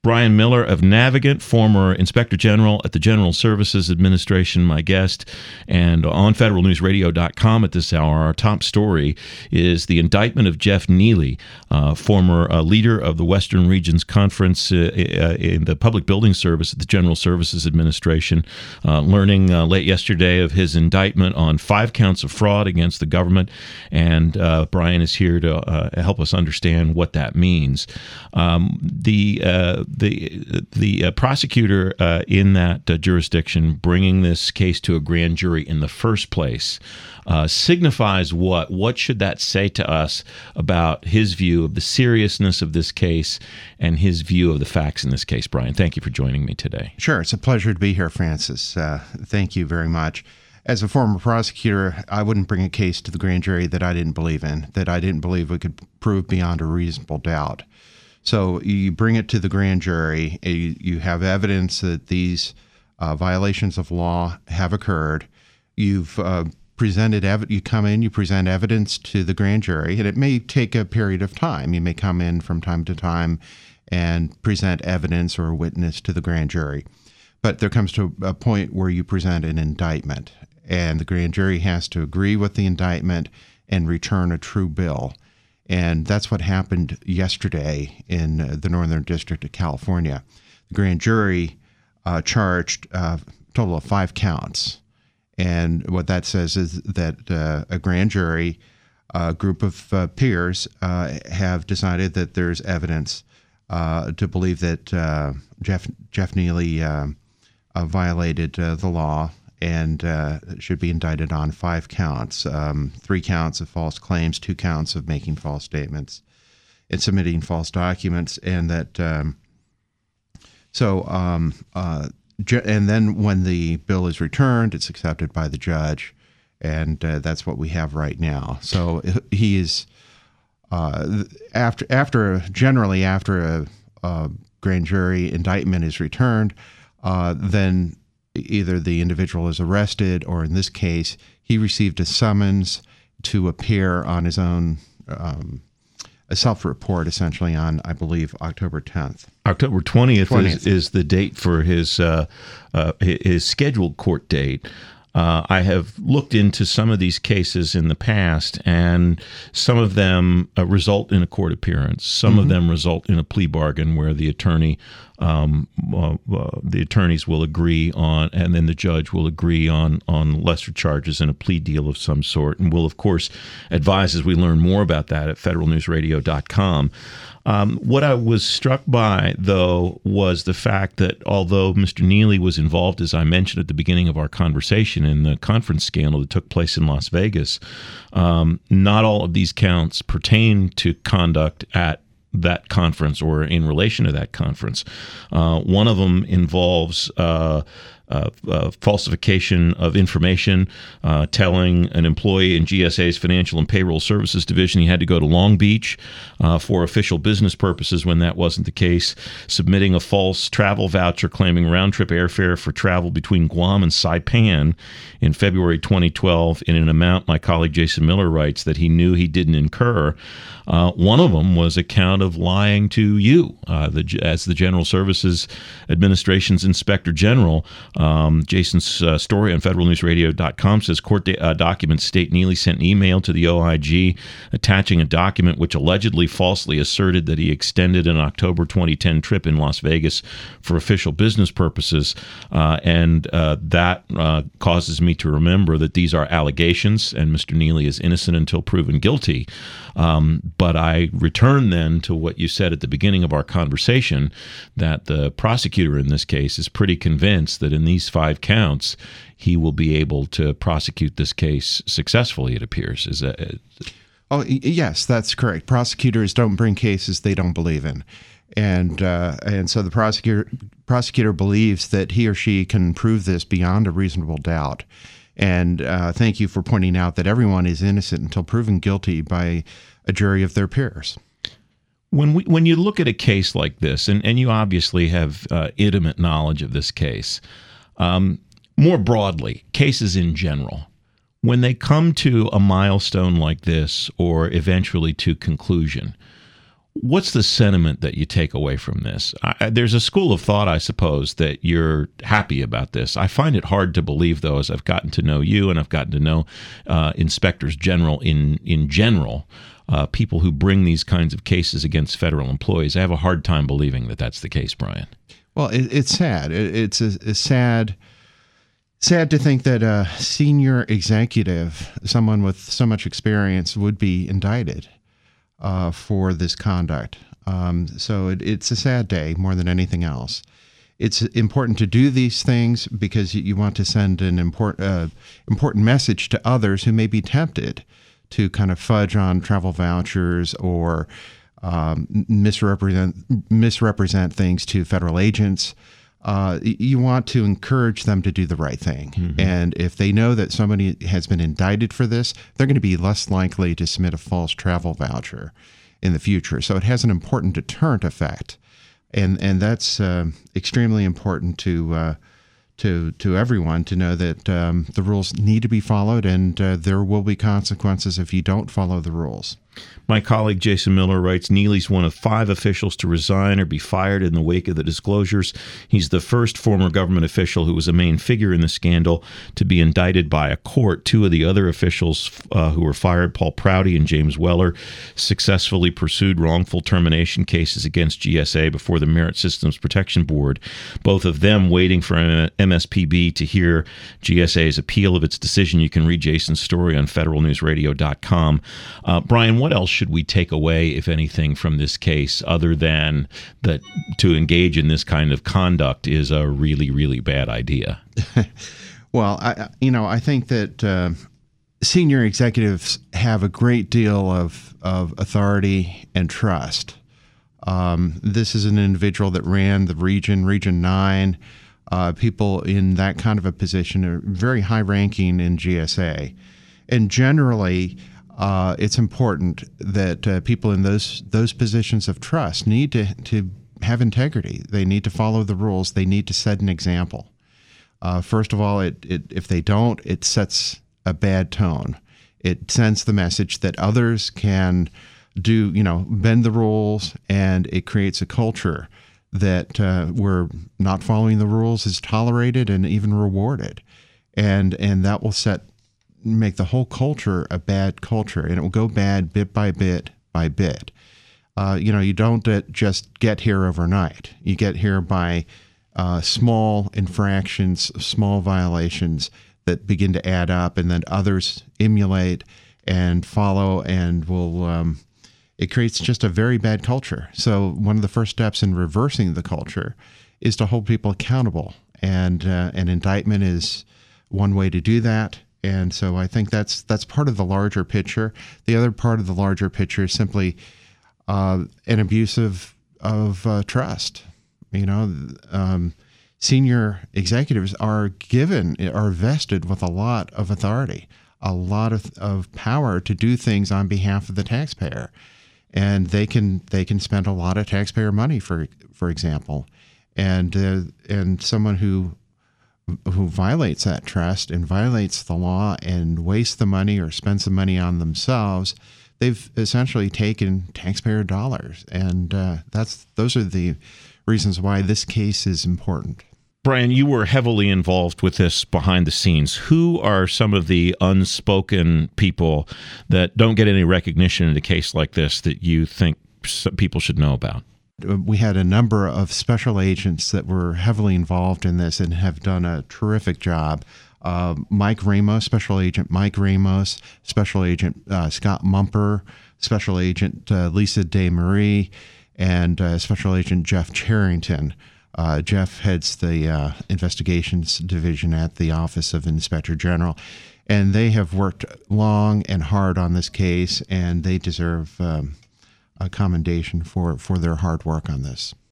Brian Miller of Navigant, former Inspector General at the General Services Administration, my guest. And on federalnewsradio.com at this hour, our top story is the indictment of Jeff Neely, former leader of the Western Regions Conference in the Public Building Service at the General Services Administration, learning late yesterday of his indictment on 5 counts of fraud against the government. And Brian is here to help us understand what that means. The prosecutor in that jurisdiction bringing this case to a grand jury in the first place signifies what? What should that say to us about his view of the seriousness of this case and his view of the facts in this case? Brian, thank you for joining me today. Sure. It's a pleasure to be here, Francis. Thank you very much. As a former prosecutor, I wouldn't bring a case to the grand jury that I didn't believe in, that I didn't believe we could prove beyond a reasonable doubt. So you bring it to the grand jury, you have evidence that these violations of law have occurred. You've you come in, you present evidence to the grand jury, and it may take a period of time. You may come in from time to time and present evidence or a witness to the grand jury. But there comes to a point where you present an indictment, and the grand jury has to agree with the indictment and return a true bill. And that's what happened yesterday in the Northern District of California. The grand jury charged a total of 5 counts. And what that says is that a grand jury, a group of peers, have decided that there's evidence to believe that Jeff Neely violated the law and should be indicted on 5 counts, 3 counts of false claims, 2 counts of making false statements and submitting false documents. And that and then when the bill is returned, it's accepted by the judge, and that's what we have right now. So he is generally after a grand jury indictment is returned, then either the individual is arrested, or in this case, he received a summons to appear on his own, a self-report, essentially, on, I believe, October 10th. October 20th. Is the date for his scheduled court date. I have looked into some of these cases in the past, and some of them result in a court appearance. Some of them result in a plea bargain where the attorneys will agree on, and then the judge will agree on lesser charges and a plea deal of some sort. And we'll, of course, advise as we learn more about that at federalnewsradio.com. What I was struck by, though, was the fact that although Mr. Neely was involved, as I mentioned at the beginning of our conversation, in the conference scandal that took place in Las Vegas, not all of these counts pertain to conduct at that conference or in relation to that conference. One of them involves falsification of information, telling an employee in GSA's Financial and Payroll Services Division he had to go to Long Beach for official business purposes when that wasn't the case, submitting a false travel voucher claiming round-trip airfare for travel between Guam and Saipan in February 2012 in an amount, my colleague Jason Miller writes, that he knew he didn't incur. One of them was a count of lying to you as the General Services Administration's Inspector General. Jason's story on federalnewsradio.com says court documents state Neely sent an email to the OIG attaching a document which allegedly falsely asserted that he extended an October 2010 trip in Las Vegas for official business purposes. And that causes me to remember that these are allegations and Mr. Neely is innocent until proven guilty. But I return then to what you said at the beginning of our conversation, that the prosecutor in this case is pretty convinced that in these 5 counts, he will be able to prosecute this case successfully, it appears. Is that? Oh, yes, that's correct. Prosecutors don't bring cases they don't believe in. And so the prosecutor believes that he or she can prove this beyond a reasonable doubt. And thank you for pointing out that everyone is innocent until proven guilty by a jury of their peers. When you look at a case like this, and you obviously have intimate knowledge of this case, more broadly, cases in general, when they come to a milestone like this or eventually to conclusion, What's the sentiment that you take away from this? There's a school of thought, I suppose, that you're happy about this. I find it hard to believe, though, as I've gotten to know you and I've gotten to know inspectors general in general, people who bring these kinds of cases against federal employees. I have a hard time believing that that's the case, Brian. Well, it's sad. It's sad to think that a senior executive, someone with so much experience, would be indicted for this conduct. So it's a sad day more than anything else. It's important to do these things because you want to send an important message to others who may be tempted to kind of fudge on travel vouchers or misrepresent things to federal agents. You want to encourage them to do the right thing. Mm-hmm. And if they know that somebody has been indicted for this, they're going to be less likely to submit a false travel voucher in the future. So it has an important deterrent effect. And that's extremely important to everyone to know that the rules need to be followed, and there will be consequences if you don't follow the rules. My colleague Jason Miller writes, Neely's one of 5 officials to resign or be fired in the wake of the disclosures. He's the first former government official who was a main figure in the scandal to be indicted by a court. 2 of the other officials who were fired, Paul Prouty and James Weller, successfully pursued wrongful termination cases against GSA before the Merit Systems Protection Board, both of them waiting for MSPB to hear GSA's appeal of its decision. You can read Jason's story on federalnewsradio.com. Brian, what else should we take away, if anything, from this case, other than that to engage in this kind of conduct is a really, really bad idea? Well, I think that senior executives have a great deal of authority and trust. This is an individual that ran the Region 9. People in that kind of a position are very high-ranking in GSA. And generally, it's important that people in those positions of trust need to have integrity. They need to follow the rules. They need to set an example. First of all, if they don't, it sets a bad tone. It sends the message that others can bend the rules, and it creates a culture that where not following the rules is tolerated and even rewarded. And that will make the whole culture a bad culture, and it will go bad bit by bit by bit. You don't just get here overnight. You get here by small infractions, small violations that begin to add up, and then others emulate and follow, and will it creates just a very bad culture. So one of the first steps in reversing the culture is to hold people accountable, and an indictment is one way to do that. And so I think that's part of the larger picture. The other part of the larger picture is simply an abuse of trust. Senior executives are vested with a lot of authority, a lot of power to do things on behalf of the taxpayer, and they can spend a lot of taxpayer money, for example, and someone who violates that trust and violates the law and wastes the money or spends the money on themselves, they've essentially taken taxpayer dollars. And those are the reasons why this case is important. Brian, you were heavily involved with this behind the scenes. Who are some of the unspoken people that don't get any recognition in a case like this that you think people should know about? We had a number of special agents that were heavily involved in this and have done a terrific job. Mike Ramos, Special Agent Mike Ramos, Special Agent Scott Mumper, Special Agent Lisa DeMarie, and Special Agent Jeff Charrington. Jeff heads the investigations division at the Office of Inspector General, and they have worked long and hard on this case, and they deserve a commendation for their hard work on this.